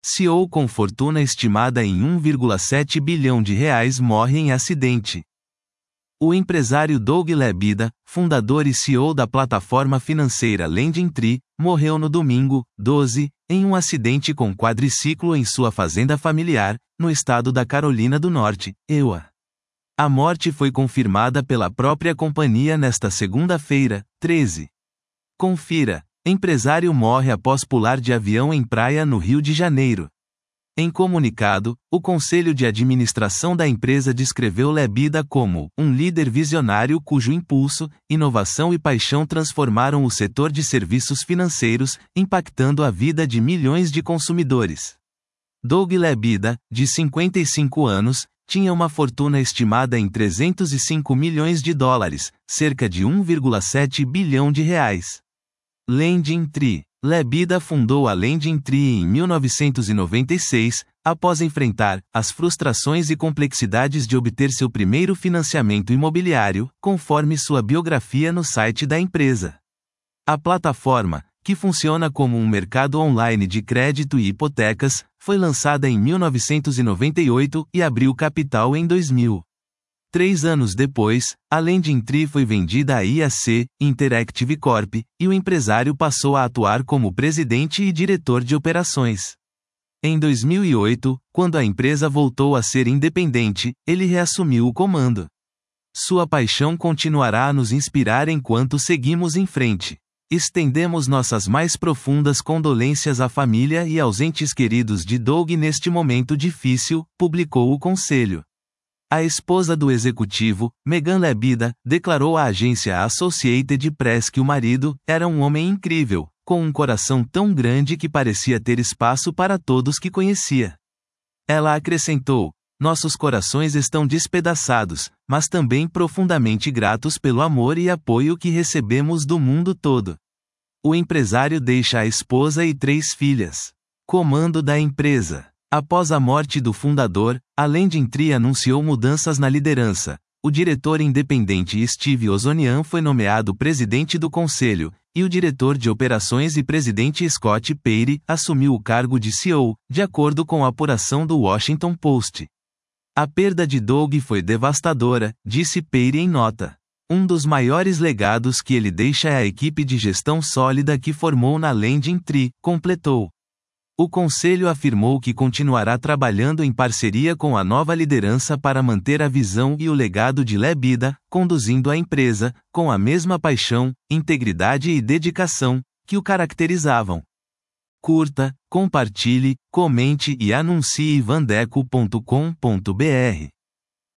CEO com fortuna estimada em 1,7 bilhão de reais morre em acidente. O empresário Doug Lebida, fundador e CEO da plataforma financeira LendingTree, morreu no domingo, 12, em um acidente com quadriciclo em sua fazenda familiar, no estado da Carolina do Norte, EUA. A morte foi confirmada pela própria companhia nesta segunda-feira, 13. Confira: empresário morre após pular de avião em praia no Rio de Janeiro. Em comunicado, o Conselho de Administração da empresa descreveu Lebida como um líder visionário cujo impulso, inovação e paixão transformaram o setor de serviços financeiros, impactando a vida de milhões de consumidores. Doug Lebida, de 55 anos, tinha uma fortuna estimada em 305 milhões de dólares, cerca de 1,7 bilhão de reais. LendingTree. Lebida fundou a LendingTree em 1996, após enfrentar as frustrações e complexidades de obter seu primeiro financiamento imobiliário, conforme sua biografia no site da empresa. A plataforma, que funciona como um mercado online de crédito e hipotecas, foi lançada em 1998 e abriu capital em 2000. 3 anos depois, a LendingTree foi vendida à IAC, Interactive Corp, e o empresário passou a atuar como presidente e diretor de operações. Em 2008, quando a empresa voltou a ser independente, ele reassumiu o comando. Sua paixão continuará a nos inspirar enquanto seguimos em frente. Estendemos nossas mais profundas condolências à família e aos entes queridos de Doug neste momento difícil, publicou o conselho. A esposa do executivo, Megan Lebida, declarou à agência Associated Press que o marido era um homem incrível, com um coração tão grande que parecia ter espaço para todos que conhecia. Ela acrescentou: nossos corações estão despedaçados, mas também profundamente gratos pelo amor e apoio que recebemos do mundo todo. O empresário deixa a esposa e 3 filhas. Comando da empresa. Após a morte do fundador, a LendingTree anunciou mudanças na liderança. O diretor independente Steve Ozonian foi nomeado presidente do conselho, e o diretor de operações e presidente Scott Perry assumiu o cargo de CEO, de acordo com a apuração do Washington Post. A perda de Doug foi devastadora, disse Perry em nota. Um dos maiores legados que ele deixa é a equipe de gestão sólida que formou na LendingTree, completou. O conselho afirmou que continuará trabalhando em parceria com a nova liderança para manter a visão e o legado de Lebida, conduzindo a empresa, com a mesma paixão, integridade e dedicação, que o caracterizavam. Curta, compartilhe, comente e anuncie vandeco.com.br.